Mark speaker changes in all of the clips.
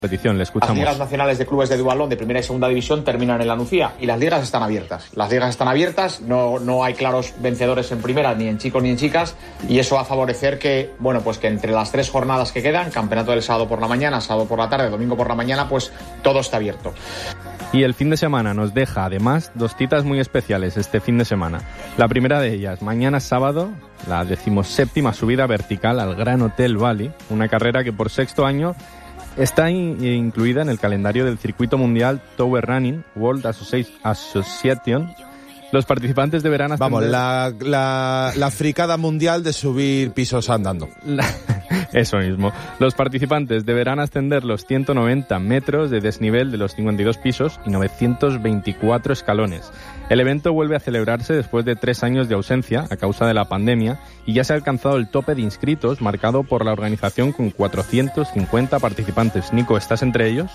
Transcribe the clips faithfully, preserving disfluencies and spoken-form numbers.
Speaker 1: Petición, le escuchamos.
Speaker 2: Las ligas nacionales de clubes de duatlón de primera y segunda división terminan en la Nucía y las ligas están abiertas. Las ligas están abiertas, no, no hay claros vencedores en primera, ni en chicos ni en chicas, y eso va a favorecer que, bueno, pues que entre las tres jornadas que quedan, campeonato del sábado por la mañana, sábado por la tarde, domingo por la mañana, pues todo está abierto.
Speaker 1: Y el fin de semana nos deja, además, dos citas muy especiales este fin de semana. La primera de ellas, mañana sábado, la decimoséptima subida vertical al Gran Hotel Valley, una carrera que por sexto año está in- incluida en el calendario del circuito mundial Tower Running World Associ- Association. Los participantes deberán ascender...
Speaker 3: Vamos, la, la, la fricada mundial de subir pisos andando.
Speaker 1: La... Eso mismo. Los participantes deberán ascender los ciento noventa metros de desnivel de los cincuenta y dos pisos y novecientos veinticuatro escalones. El evento vuelve a celebrarse después de tres años de ausencia a causa de la pandemia y ya se ha alcanzado el tope de inscritos marcado por la organización con cuatrocientos cincuenta participantes. Nico, ¿estás entre ellos?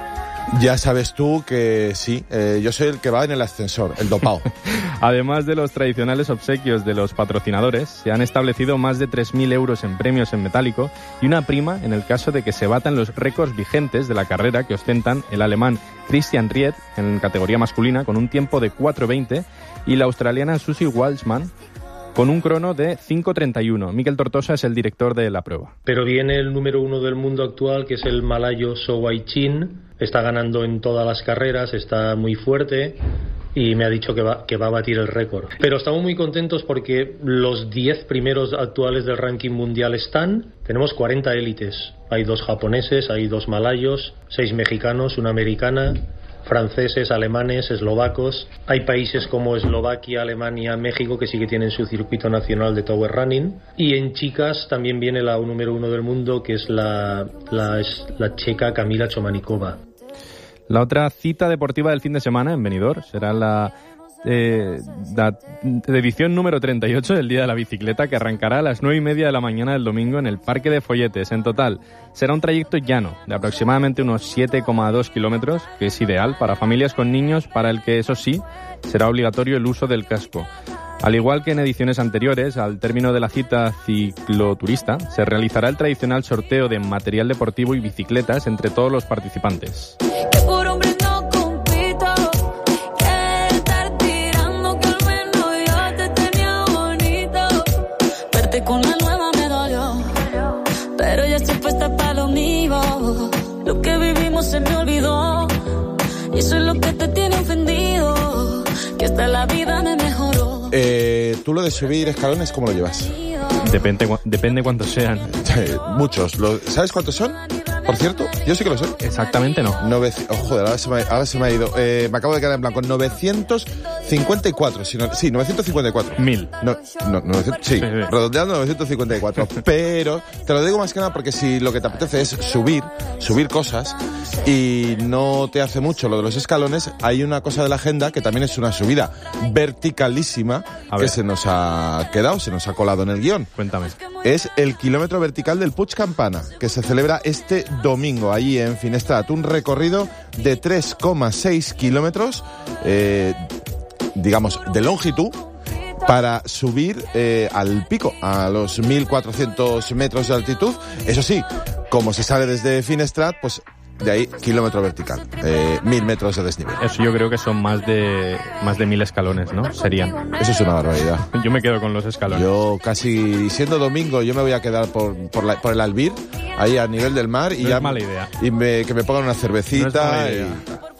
Speaker 3: Ya sabes tú que sí, eh, yo soy el que va en el ascensor, el dopao.
Speaker 1: Además de los tradicionales obsequios de los patrocinadores, se han establecido más de tres mil euros en premios en metálico y una prima en el caso de que se batan los récords vigentes de la carrera que ostentan el alemán Christian Ried en categoría masculina con un tiempo de cuatro veinte y la australiana Susie Walshman con un crono de cinco treinta y uno. Miquel Tortosa es el director de la prueba.
Speaker 4: Pero viene el número uno del mundo actual, que es el malayo Sowai Chin. Está ganando en todas las carreras, está muy fuerte y me ha dicho que va, que va a batir el récord. Pero estamos muy contentos porque los diez primeros actuales del ranking mundial están. Tenemos cuarenta élites. Hay dos japoneses, hay dos malayos, seis mexicanos, una americana, franceses, alemanes, eslovacos. Hay países como Eslovaquia, Alemania, México que sí que tienen su circuito nacional de Tower Running. Y en chicas también viene la número uno del mundo, que es la, la, es la checa Kamila Chomanikova.
Speaker 1: La otra cita deportiva del fin de semana en Benidorm será la, eh, la edición número treinta y ocho del Día de la Bicicleta, que arrancará a las nueve y media de la mañana del domingo en el Parque de Folletes. En total, será un trayecto llano de aproximadamente unos siete coma dos kilómetros, que es ideal para familias con niños, para el que, eso sí, será obligatorio el uso del casco. Al igual que en ediciones anteriores, al término de la cita cicloturista, se realizará el tradicional sorteo de material deportivo y bicicletas entre todos los participantes.
Speaker 5: Que por hombre no compito, que estar tirando que al menos yo te tenía bonito. Verte con la nueva me dolió, pero ya estoy puesta para lo mío. Lo que vivimos se me olvidó y eso es lo que te tiene ofendido, que hasta la vida me mejoró.
Speaker 3: Eh, ¿Tú lo de subir escalones cómo lo llevas?
Speaker 1: Depende, depende cuántos sean.
Speaker 3: Muchos. Lo, ¿Sabes cuántos son? Por cierto, yo sí que lo sé.
Speaker 1: Exactamente no.
Speaker 3: Nove, oh, joder, ahora se me, ahora se me ha ido. Eh, me acabo de quedar en blanco. novecientos cincuenta y cuatro. Si no, sí, novecientos cincuenta y cuatro.
Speaker 1: Mil.
Speaker 3: No, no, novecientos, sí, sí, sí, redondeando novecientos cincuenta y cuatro. Pero te lo digo más que nada porque si lo que te apetece es subir, subir cosas y no te hace mucho lo de los escalones, hay una cosa de la agenda que también es una subida verticalísima que se nos ha quedado, se nos ha colado en el guión.
Speaker 1: Cuéntame.
Speaker 3: Es el kilómetro vertical del Puig Campana, que se celebra este domingo allí en Finestrat. Un recorrido de tres coma seis kilómetros, eh, digamos, de longitud, para subir eh, al pico, a los mil cuatrocientos metros de altitud. Eso sí, como se sale desde Finestrat, pues de ahí kilómetro vertical, eh, mil metros de desnivel.
Speaker 1: Eso yo creo que son más de más de mil escalones, ¿no? Serían.
Speaker 3: Eso es una barbaridad.
Speaker 1: Yo me quedo con los escalones.
Speaker 3: Yo casi, siendo domingo, yo me voy a quedar por por, la, por el Albir, ahí a nivel del mar, y
Speaker 1: no
Speaker 3: ya
Speaker 1: es mala idea.
Speaker 3: Y me, que me pongan una cervecita.
Speaker 1: No es mala idea.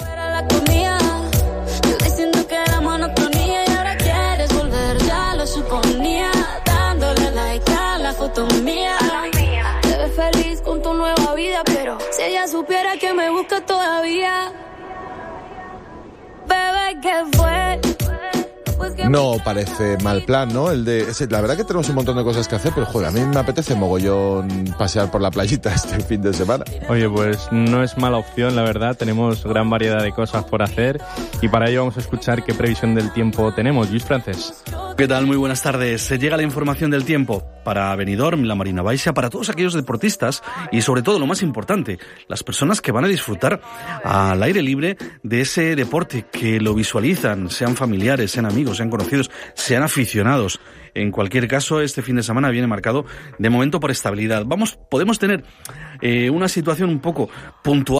Speaker 5: Feliz con tu nueva vida, pero si ella supiera que me busca todavía, bebé, ¿qué fue? Pues que
Speaker 3: no parece mal plan, ¿no? El de ese, la verdad que tenemos un montón de cosas que hacer, pero joder, a mí me apetece mogollón pasear por la playita este fin de semana.
Speaker 1: Oye, pues no es mala opción, la verdad. Tenemos gran variedad de cosas por hacer y para ello vamos a escuchar qué previsión del tiempo tenemos. Luis Francés.
Speaker 6: ¿Qué tal? Muy buenas tardes. Se llega la información del tiempo para Benidorm, la Marina Baixa, para todos aquellos deportistas y sobre todo, lo más importante, las personas que van a disfrutar al aire libre de ese deporte, que lo visualizan, sean familiares, sean amigos, sean conocidos, sean aficionados. En cualquier caso, este fin de semana viene marcado de momento por estabilidad. Vamos, podemos tener eh, una situación un poco puntual